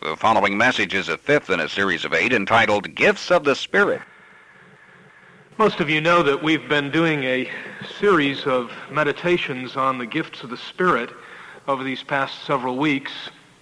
The following message is a fifth in a series of 8 entitled Gifts of the Spirit. Most of you know that we've been doing a series of meditations on the gifts of the Spirit over these past several weeks.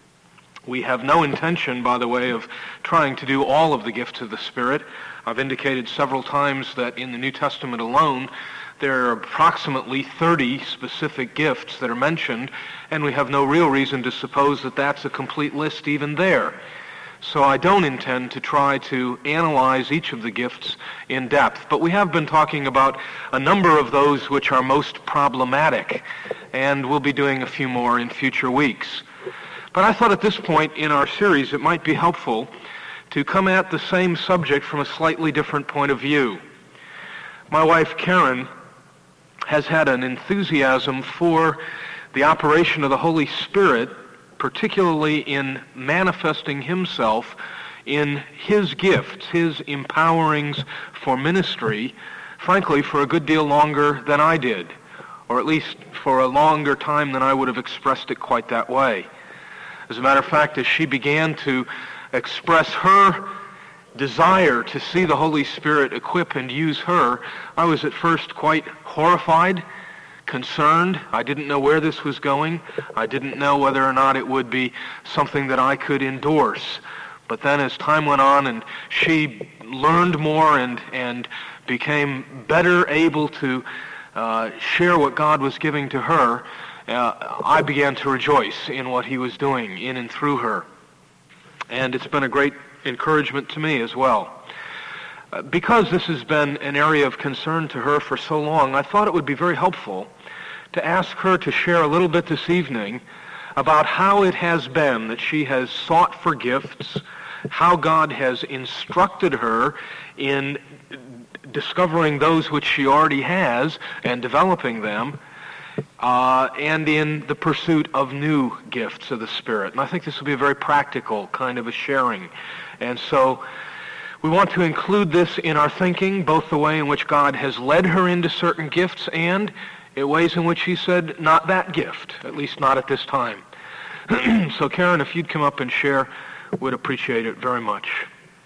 We have no intention, by the way, of trying to do all of the gifts of the Spirit. I've indicated several times that in the New Testament alone, there are approximately 30 specific gifts that are mentioned, and we have no real reason to suppose that that's a complete list even there. So I don't intend to try to analyze each of the gifts in depth, but we have been talking about a number of those which are most problematic, and we'll be doing a few more in future weeks. But I thought at this point in our series it might be helpful to come at the same subject from a slightly different point of view. My wife Karen has had an enthusiasm for the operation of the Holy Spirit, particularly in manifesting himself in his gifts, his empowerings for ministry, frankly, for a good deal longer than I did, or at least for a longer time than I would have expressed it quite that way. As a matter of fact, as she began to express her desire to see the Holy Spirit equip and use her, I was at first quite horrified, concerned. I didn't know where this was going. I didn't know whether or not it would be something that I could endorse. But then as time went on and she learned more and became better able to share what God was giving to her, I began to rejoice in what he was doing in and through her. And it's been a great encouragement to me as well. Because this has been an area of concern to her for so long, I thought it would be very helpful to ask her to share a little bit this evening about how it has been that she has sought for gifts, how God has instructed her in discovering those which she already has and developing them, and in the pursuit of new gifts of the Spirit. And I think this will be a very practical kind of a sharing. And so we want to include this in our thinking, both the way in which God has led her into certain gifts and in ways in which he said, not that gift, at least not at this time. So Karen, if you'd come up and share, we'd appreciate it very much.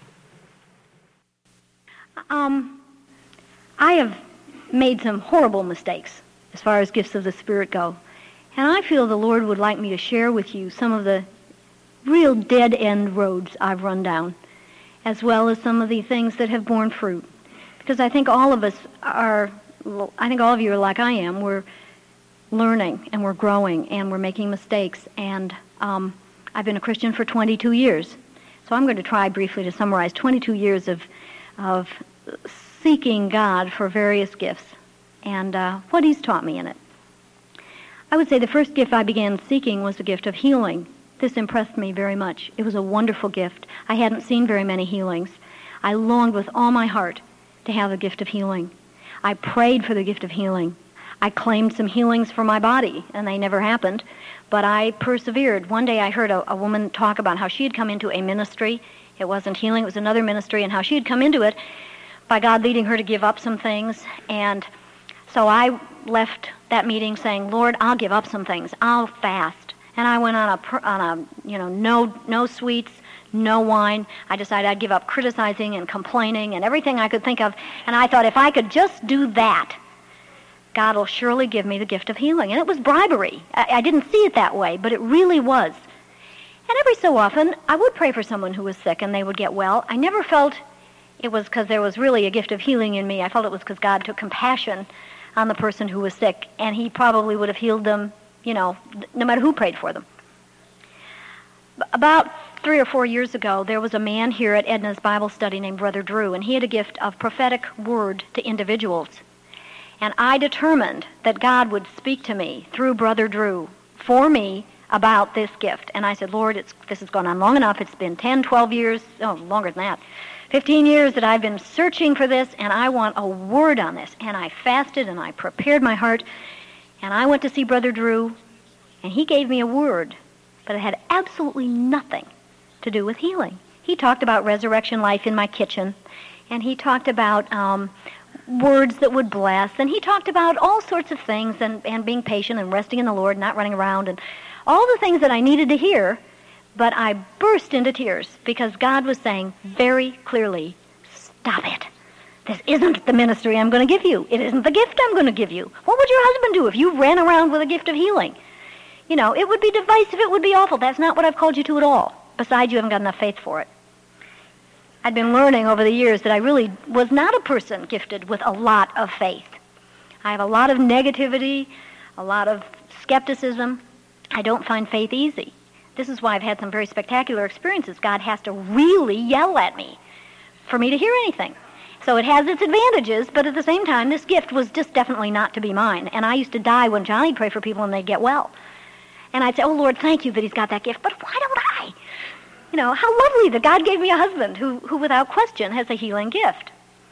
I have made some horrible mistakes as far as gifts of the Spirit go. And I feel the Lord would like me to share with you some of the real dead-end roads I've run down, as well as some of the things that have borne fruit. Because I think all of you are like I am. We're learning, and we're growing, and we're making mistakes. And I've been a Christian for 22 years. So I'm going to try briefly to summarize 22 years of seeking God for various gifts and what he's taught me in it. I would say the first gift I began seeking was the gift of healing. This impressed me very much. It was a wonderful gift. I hadn't seen very many healings. I longed with all my heart to have the gift of healing. I prayed for the gift of healing. I claimed some healings for my body, and they never happened, but I persevered. One day I heard a woman talk about how she had come into a ministry. It wasn't healing, it was another ministry, and how she had come into it by God leading her to give up some things. And so I left that meeting saying, Lord, I'll give up some things. I'll fast. And I went on no sweets, no wine. I decided I'd give up criticizing and complaining and everything I could think of. And I thought if I could just do that, God will surely give me the gift of healing. And it was bribery. I didn't see it that way, but it really was. And every so often, I would pray for someone who was sick and they would get well. I never felt it was because there was really a gift of healing in me. I felt it was because God took compassion on the person who was sick, and he probably would have healed them, no matter who prayed for them. About 3 or 4 years ago, there was a man here at Edna's Bible study named Brother Drew, and he had a gift of prophetic word to individuals. And I determined that God would speak to me through Brother Drew for me about this gift. And I said, Lord, this has gone on long enough. It's been 10, 12 years, longer than that, 15 years that I've been searching for this, and I want a word on this. And I fasted, and I prepared my heart, and I went to see Brother Drew, and he gave me a word, but it had absolutely nothing to do with healing. He talked about resurrection life in my kitchen, and he talked about words that would bless, and he talked about all sorts of things, and being patient and resting in the Lord, not running around, and all the things that I needed to hear, But I burst into tears because God was saying very clearly, stop it. This isn't the ministry I'm going to give you. It isn't the gift I'm going to give you. What would your husband do if you ran around with a gift of healing? You know, it would be divisive. It would be awful. That's not what I've called you to at all. Besides, you haven't got enough faith for it. I'd been learning over the years that I really was not a person gifted with a lot of faith. I have a lot of negativity, a lot of skepticism. I don't find faith easy. This is why I've had some very spectacular experiences. God has to really yell at me for me to hear anything. So it has its advantages, but at the same time, this gift was just definitely not to be mine. And I used to die when Johnny'd pray for people and they'd get well. And I'd say, oh, Lord, thank you that he's got that gift, but why don't I? You know, how lovely that God gave me a husband who without question, has a healing gift.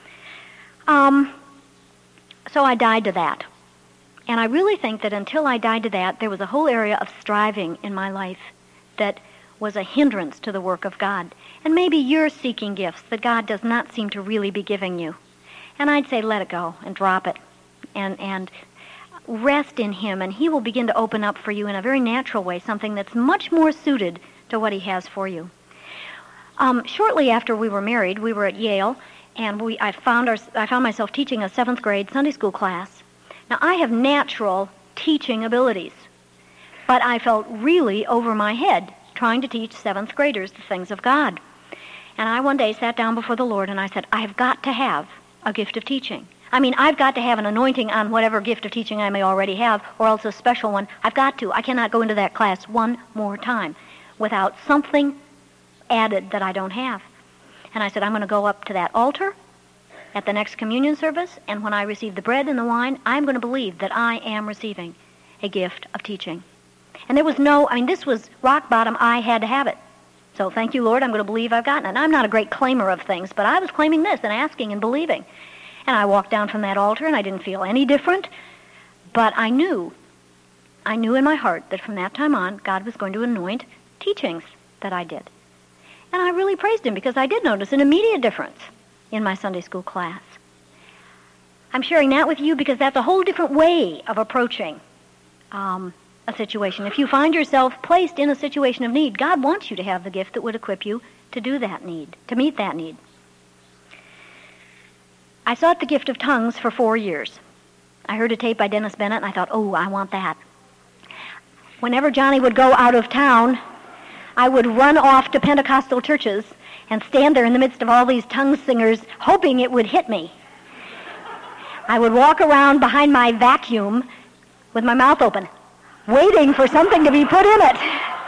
So I died to that. And I really think that until I died to that, there was a whole area of striving in my life that was a hindrance to the work of God. And maybe you're seeking gifts that God does not seem to really be giving you. And I'd say let it go and drop it and rest in Him, and He will begin to open up for you in a very natural way, something that's much more suited to what He has for you. Shortly after we were married, we were at Yale, and I found myself teaching a 7th grade Sunday school class. Now, I have natural teaching abilities, but I felt really over my head trying to teach 7th graders the things of God. And I one day sat down before the Lord and I said, I've got to have a gift of teaching. I mean, I've got to have an anointing on whatever gift of teaching I may already have, or else a special one. I've got to. I cannot go into that class one more time without something added that I don't have. And I said, I'm going to go up to that altar at the next communion service, and when I receive the bread and the wine, I'm going to believe that I am receiving a gift of teaching. And there was this was rock bottom. I had to have it. So thank you, Lord, I'm going to believe I've gotten it. And I'm not a great claimer of things, but I was claiming this and asking and believing. And I walked down from that altar, and I didn't feel any different, but I knew in my heart that from that time on, God was going to anoint teachings that I did. And I really praised Him because I did notice an immediate difference in my Sunday school class. I'm sharing that with you because that's a whole different way of approaching a situation. If you find yourself placed in a situation of need, God wants you to have the gift that would equip you to do that need, to meet that need. I sought the gift of tongues for 4 years. I heard a tape by Dennis Bennett, and I thought, oh, I want that. Whenever Johnny would go out of town, I would run off to Pentecostal churches and stand there in the midst of all these tongue singers, hoping it would hit me. I would walk around behind my vacuum with my mouth open, waiting for something to be put in it.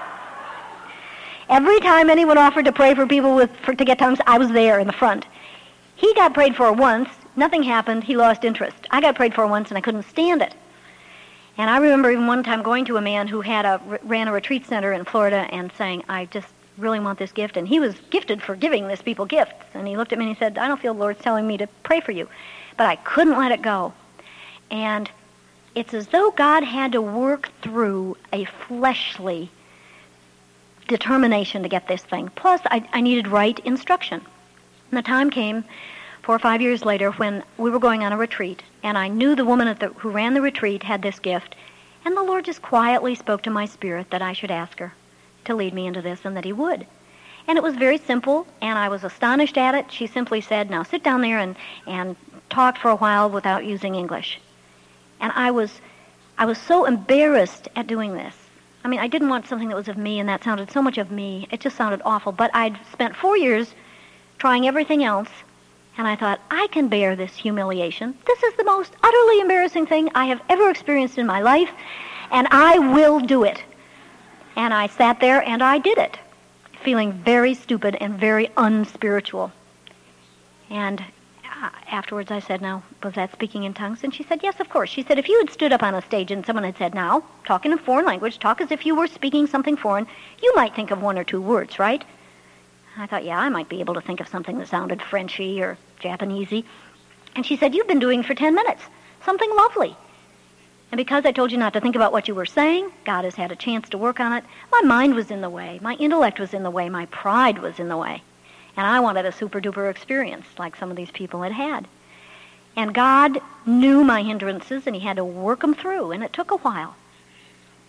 Every time anyone offered to pray for people to get tongues, I was there in the front. He got prayed for once. Nothing happened. He lost interest. I got prayed for once, and I couldn't stand it. And I remember even one time going to a man who ran a retreat center in Florida and saying, I just really want this gift. And he was gifted for giving this people gifts. And he looked at me and he said, I don't feel the Lord's telling me to pray for you. But I couldn't let it go. And it's as though God had to work through a fleshly determination to get this thing. Plus, I needed right instruction. And the time came 4 or 5 years later when we were going on a retreat, and I knew the woman who ran the retreat had this gift, and the Lord just quietly spoke to my spirit that I should ask her to lead me into this, and that He would. And it was very simple, and I was astonished at it. She simply said, now sit down there and talk for a while without using English. And I was so embarrassed at doing this. I mean, I didn't want something that was of me, and that sounded so much of me. It just sounded awful. But I'd spent 4 years trying everything else, and I thought, I can bear this humiliation. This is the most utterly embarrassing thing I have ever experienced in my life, and I will do it. And I sat there, and I did it, feeling very stupid and very unspiritual. And afterwards I said, now, was that speaking in tongues? And she said, yes, of course. She said, if you had stood up on a stage and someone had said, now, talk in a foreign language, talk as if you were speaking something foreign, you might think of 1 or 2 words, right? I thought, yeah, I might be able to think of something that sounded Frenchy or Japanesey. And she said, you've been doing it for 10 minutes. Something lovely. And because I told you not to think about what you were saying, God has had a chance to work on it. My mind was in the way. My intellect was in the way. My pride was in the way. And I wanted a super-duper experience like some of these people had had. And God knew my hindrances, and He had to work them through, and it took a while.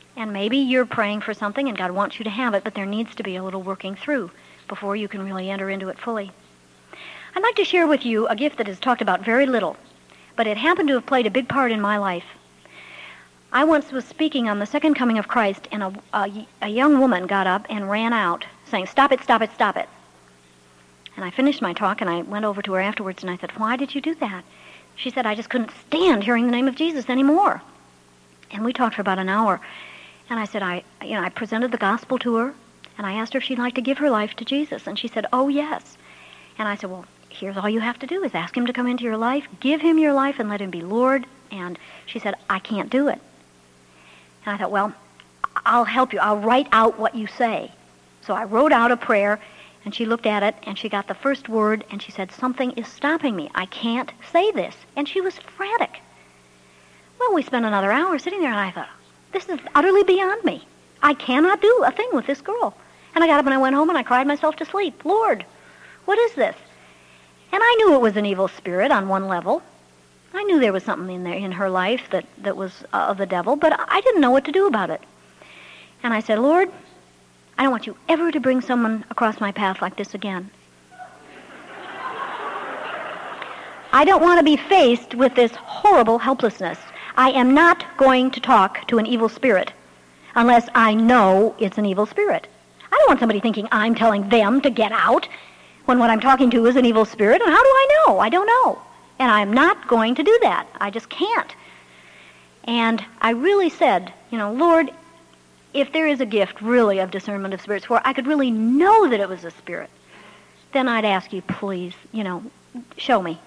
And maybe you're praying for something and God wants you to have it, but there needs to be a little working through before you can really enter into it fully. I'd like to share with you a gift that is talked about very little, but it happened to have played a big part in my life. I once was speaking on the second coming of Christ, and a young woman got up and ran out saying, "Stop it, stop it, stop it." And I finished my talk, and I went over to her afterwards, and I said, "Why did you do that?" She said, "I just couldn't stand hearing the name of Jesus anymore." And we talked for about an hour. And I said, I presented the gospel to her, and I asked her if she'd like to give her life to Jesus. And she said, "Oh, yes." And I said, "Well, here's all you have to do is ask him to come into your life, give him your life, and let him be Lord." And she said, "I can't do it." And I thought, well, I'll help you. I'll write out what you say. So I wrote out a prayer, and she looked at it, and she got the first word, and she said, "Something is stopping me. I can't say this." And she was frantic. Well, we spent another hour sitting there, and I thought, this is utterly beyond me. I cannot do a thing with this girl. And I got up and I went home, and I cried myself to sleep. Lord, what is this? And I knew it was an evil spirit on one level. I knew there was something in there in her life that was of the devil, but I didn't know what to do about it. And I said, "Lord, I don't want you ever to bring someone across my path like this again. I don't want to be faced with this horrible helplessness. I am not going to talk to an evil spirit unless I know it's an evil spirit. I don't want somebody thinking I'm telling them to get out when what I'm talking to is an evil spirit. And how do I know? I don't know. And I'm not going to do that. I just can't." And I really said, "Lord, if there is a gift really of discernment of spirits where I could really know that it was a spirit, then I'd ask you, please, show me."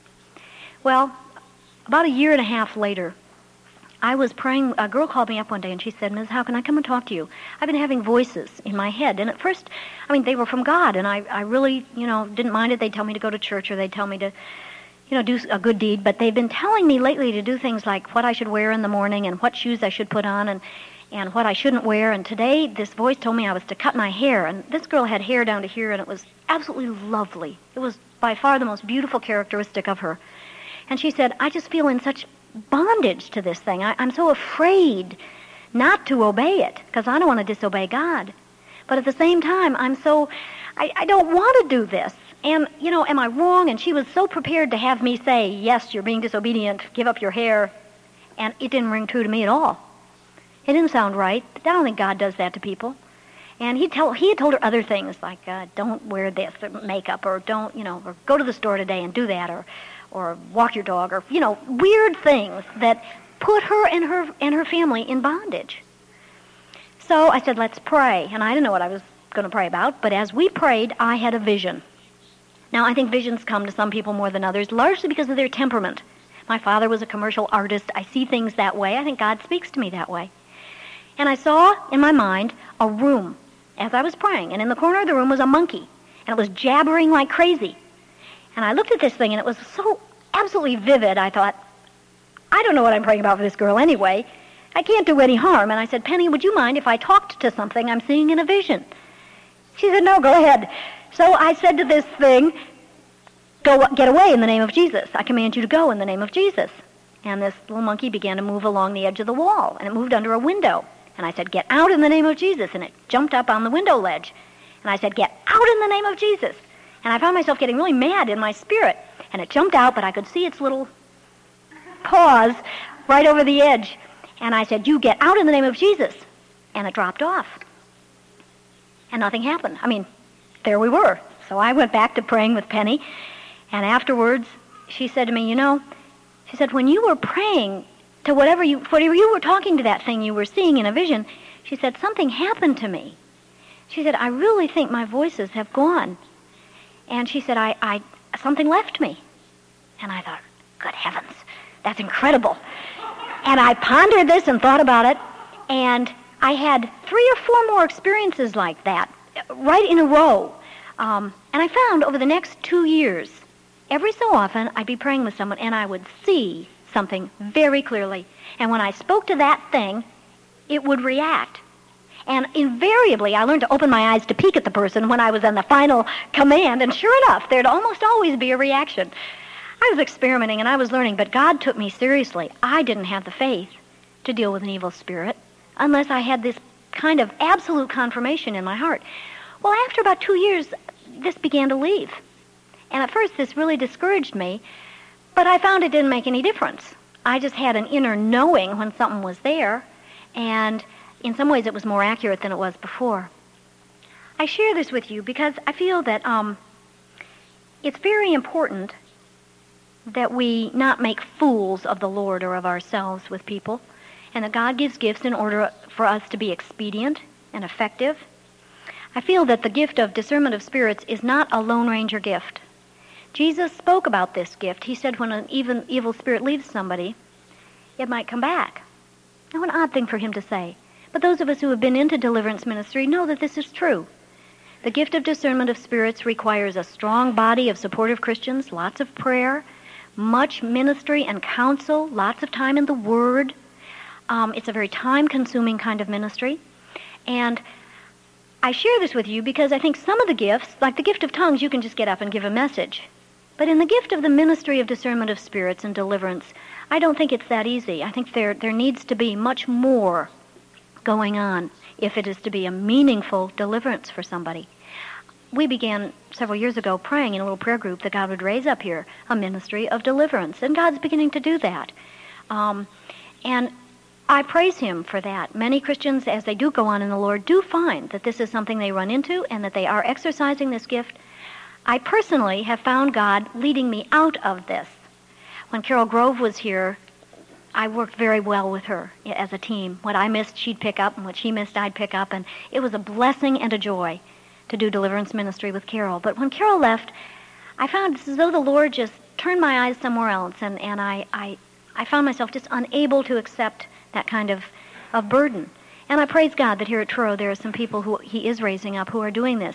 Well, about a year and a half later, I was praying. A girl called me up one day, and she said, "Ms. How can I come and talk to you? I've been having voices in my head." And at first, they were from God, and I really, didn't mind it. They'd tell me to go to church, or they'd tell me to, do a good deed. But they've been telling me lately to do things like what I should wear in the morning and what shoes I should put on and what I shouldn't wear. And today, this voice told me I was to cut my hair. And this girl had hair down to here, and it was absolutely lovely. It was by far the most beautiful characteristic of her. And she said, "I just feel in such bondage to this thing. I'm so afraid not to obey it because I don't want to disobey God. But at the same time, I don't want to do this. And, am I wrong?" And she was so prepared to have me say, "Yes, you're being disobedient. Give up your hair." And it didn't ring true to me at all. It didn't sound right. I don't think God does that to people. And he had told her other things like, "Don't wear this makeup," or "Don't, or go to the store today and do that," or walk your dog, or, weird things that put her and her family in bondage. So I said, "Let's pray." And I didn't know what I was going to pray about, but as we prayed, I had a vision. Now, I think visions come to some people more than others, largely because of their temperament. My father was a commercial artist. I see things that way. I think God speaks to me that way. And I saw in my mind a room as I was praying, and in the corner of the room was a monkey, and it was jabbering like crazy. And I looked at this thing, and it was so absolutely vivid, I thought, I don't know what I'm praying about for this girl anyway. I can't do any harm. And I said, "Penny, would you mind if I talked to something I'm seeing in a vision?" She said, "No, go ahead." So I said to this thing, "Go, get away in the name of Jesus. I command you to go in the name of Jesus." And this little monkey began to move along the edge of the wall, and it moved under a window. And I said, "Get out in the name of Jesus." And it jumped up on the window ledge. And I said, "Get out in the name of Jesus." And I found myself getting really mad in my spirit. And it jumped out, but I could see its little paws right over the edge. And I said, "You get out in the name of Jesus." And it dropped off. And nothing happened. There we were. So I went back to praying with Penny. And afterwards, she said to me, she said, "When you were praying to whatever you were talking to that thing you were seeing in a vision," she said, "something happened to me." She said, "I really think my voices have gone." And she said, something left me. And I thought, good heavens, that's incredible. And I pondered this and thought about it, and I had 3 or 4 more experiences like that, right in a row. And I found over the next 2 years, every so often, I'd be praying with someone, and I would see something very clearly. And when I spoke to that thing, it would react. And invariably, I learned to open my eyes to peek at the person when I was in the final command, and sure enough, there'd almost always be a reaction. I was experimenting, and I was learning, but God took me seriously. I didn't have the faith to deal with an evil spirit unless I had this kind of absolute confirmation in my heart. Well, after about 2 years, this began to leave. And at first, this really discouraged me, but I found it didn't make any difference. I just had an inner knowing when something was there, and in some ways it was more accurate than it was before. I share this with you because I feel that it's very important that we not make fools of the Lord or of ourselves with people, and that God gives gifts in order for us to be expedient and effective. I feel that the gift of discernment of spirits is not a Lone Ranger gift. Jesus spoke about this gift. He said when an evil spirit leaves somebody, it might come back. Now, an odd thing for him to say. But those of us who have been into deliverance ministry know that this is true. The gift of discernment of spirits requires a strong body of supportive Christians, lots of prayer, much ministry and counsel, lots of time in the Word. It's a very time-consuming kind of ministry. And I share this with you because I think some of the gifts, like the gift of tongues, you can just get up and give a message. But in the gift of the ministry of discernment of spirits and deliverance, I don't think it's that easy. I think there needs to be much more going on if it is to be a meaningful deliverance for somebody. We began several years ago praying in a little prayer group that God would raise up here a ministry of deliverance, and God's beginning to do that. And I praise Him for that. Many Christians, as they do go on in the Lord, do find that this is something they run into and that they are exercising this gift. I personally have found God leading me out of this. When Carol Grove was here, I worked very well with her as a team. What I missed, she'd pick up, and what she missed, I'd pick up. And it was a blessing and a joy to do deliverance ministry with Carol. But when Carol left, I found it's as though the Lord just turned my eyes somewhere else, and I found myself just unable to accept that kind of burden. And I praise God that here at Truro there are some people who He is raising up who are doing this.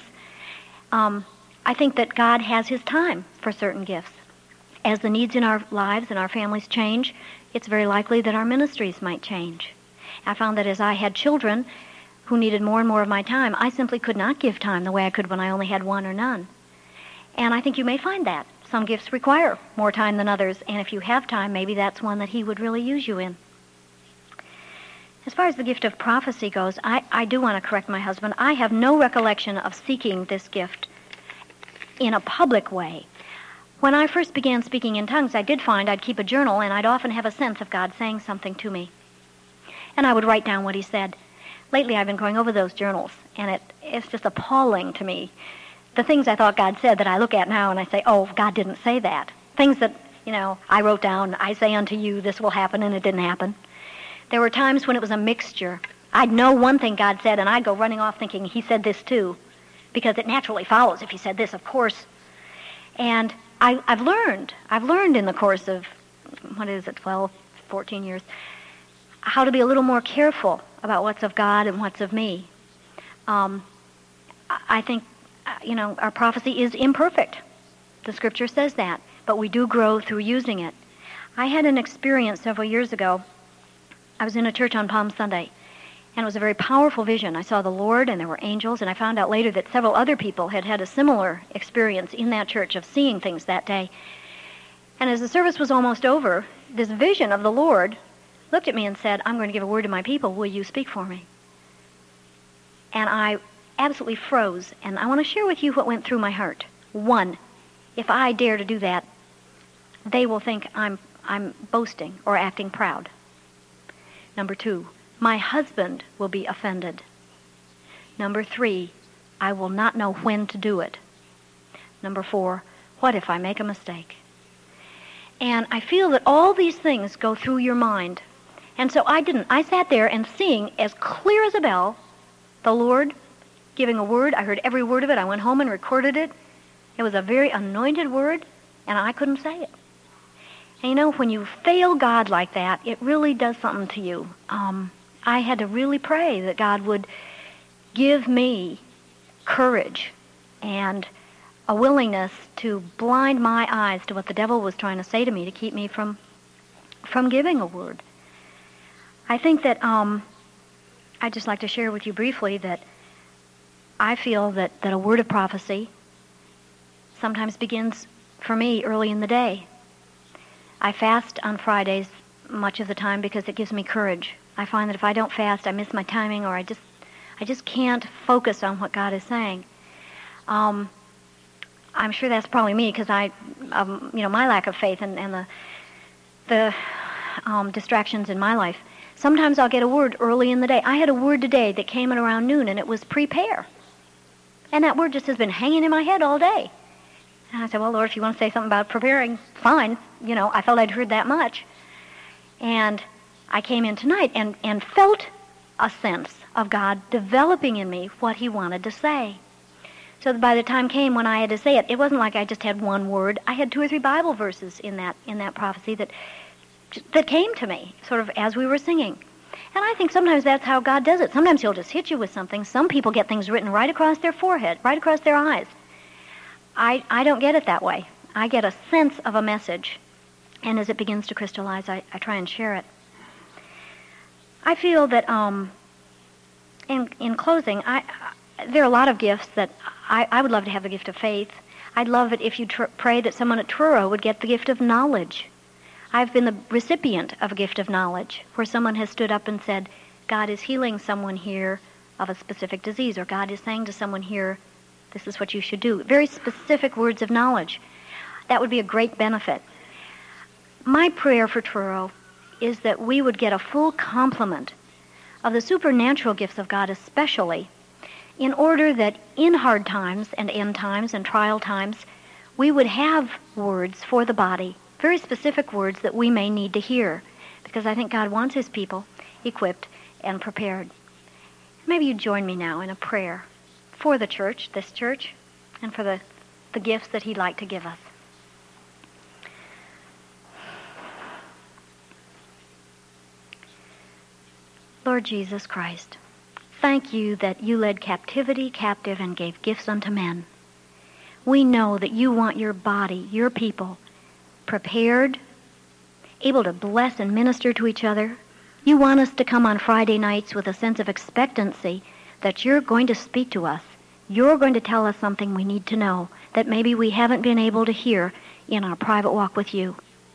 I think that God has His time for certain gifts. As the needs in our lives and our families change, it's very likely that our ministries might change. I found that as I had children who needed more and more of my time, I simply could not give time the way I could when I only had one or none. And I think you may find that. Some gifts require more time than others, and if you have time, maybe that's one that He would really use you in. As far as the gift of prophecy goes, I do want to correct my husband. I have no recollection of seeking this gift in a public way. When I first began speaking in tongues, I did find I'd keep a journal, and I'd often have a sense of God saying something to me. And I would write down what He said. Lately, I've been going over those journals, and it's just appalling to me. The things I thought God said that I look at now and I say, oh, God didn't say that. Things that, I wrote down, I say unto you, this will happen, and it didn't happen. There were times when it was a mixture. I'd know one thing God said, and I'd go running off thinking He said this too, because it naturally follows if He said this, of course. And I've learned in the course of, 12, 14 years, how to be a little more careful about what's of God and what's of me. I think, our prophecy is imperfect. The Scripture says that, but we do grow through using it. I had an experience several years ago. I was in a church on Palm Sunday, and it was a very powerful vision. I saw the Lord, and there were angels, and I found out later that several other people had had a similar experience in that church of seeing things that day. And as the service was almost over, this vision of the Lord looked at me and said, I'm going to give a word to my people. Will you speak for me? And I absolutely froze, and I want to share with you what went through my heart. One, if I dare to do that, they will think I'm boasting or acting proud. Number two, my husband will be offended. Number three, I will not know when to do it. Number four, what if I make a mistake? And I feel that all these things go through your mind. And so I didn't. I sat there and seeing as clear as a bell the Lord giving a word. I heard every word of it. I went home and recorded it. It was a very anointed word, and I couldn't say it. And when you fail God like that, it really does something to you. I had to really pray that God would give me courage and a willingness to blind my eyes to what the devil was trying to say to me to keep me from giving a word. I think that I'd just like to share with you briefly that I feel that a word of prophecy sometimes begins for me early in the day. I fast on Fridays much of the time because it gives me courage. I find that if I don't fast, I miss my timing, or I just can't focus on what God is saying. I'm sure that's probably me because my lack of faith and the distractions in my life. Sometimes I'll get a word early in the day. I had a word today that came at around noon, and it was prepare. And that word just has been hanging in my head all day. And I said, well, Lord, if you want to say something about preparing, fine. I felt I'd heard that much. And I came in tonight and felt a sense of God developing in me what he wanted to say. So that by the time came when I had to say it, it wasn't like I just had one word. I had 2 or 3 Bible verses in that prophecy that came to me sort of as we were singing. And I think sometimes that's how God does it. Sometimes he'll just hit you with something. Some people get things written right across their forehead, right across their eyes. I don't get it that way. I get a sense of a message, and as it begins to crystallize, I try and share it. I feel that in closing, there are a lot of gifts that I would love to have the gift of faith. I'd love it if you pray that someone at Truro would get the gift of knowledge. I've been the recipient of a gift of knowledge where someone has stood up and said, God is healing someone here of a specific disease, or God is saying to someone here, this is what you should do. Very specific words of knowledge. That would be a great benefit. My prayer for Truro is that we would get a full complement of the supernatural gifts of God especially, in order that in hard times and end times and trial times, we would have words for the body, very specific words that we may need to hear, because I think God wants his people equipped and prepared. Maybe you join me now in a prayer for the church, this church, and for the gifts that he'd like to give us. Lord Jesus Christ, thank you that you led captivity captive and gave gifts unto men. We know that you want your body, your people, prepared, able to bless and minister to each other. You want us to come on Friday nights with a sense of expectancy that you're going to speak to us. You're going to tell us something we need to know that maybe we haven't been able to hear in our private walk with you.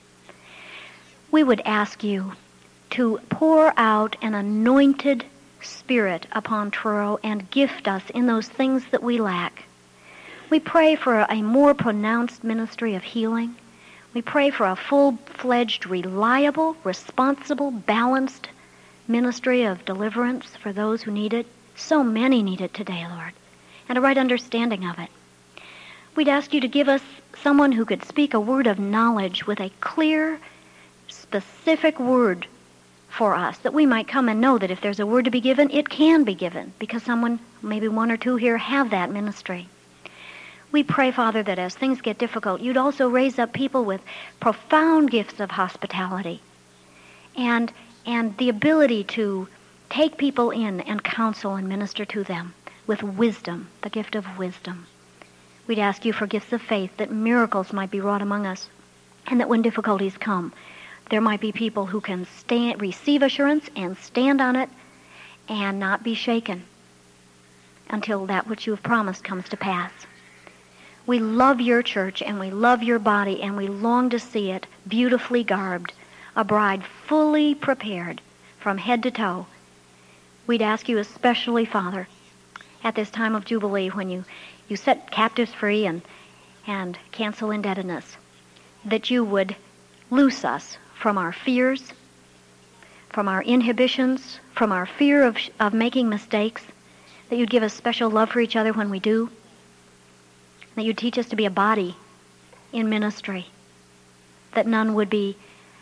We would ask you to pour out an anointed spirit upon Truro and gift us in those things that we lack. We pray for a more pronounced ministry of healing. We pray for a full-fledged, reliable, responsible, balanced ministry of deliverance for those who need it. So many need it today, Lord, and a right understanding of it. We'd ask you to give us someone who could speak a word of knowledge with a clear, specific word for us, that we might come and know that if there's a word to be given, it can be given, because someone, maybe 1 or 2 here, have that ministry. We pray, Father, that as things get difficult, you'd also raise up people with profound gifts of hospitality and the ability to take people in and counsel and minister to them with wisdom, the gift of wisdom. We'd ask you for gifts of faith, that miracles might be wrought among us, and that when difficulties come, there might be people who can receive assurance and stand on it and not be shaken until that which you have promised comes to pass. We love your church and we love your body, and we long to see it beautifully garbed, a bride fully prepared from head to toe. We'd ask you especially, Father, at this time of Jubilee, when you set captives free and cancel indebtedness, that you would loose us from our fears, from our inhibitions, from our fear of making mistakes, that you'd give us special love for each other when we do, that you'd teach us to be a body in ministry, that none would be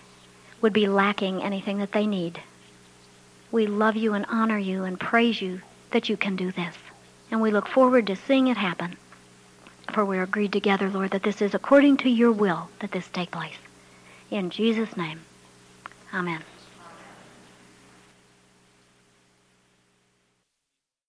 lacking anything that they need. We love you and honor you and praise you that you can do this. And we look forward to seeing it happen. For we're agreed together, Lord, that this is according to your will that this take place. In Jesus' name, amen.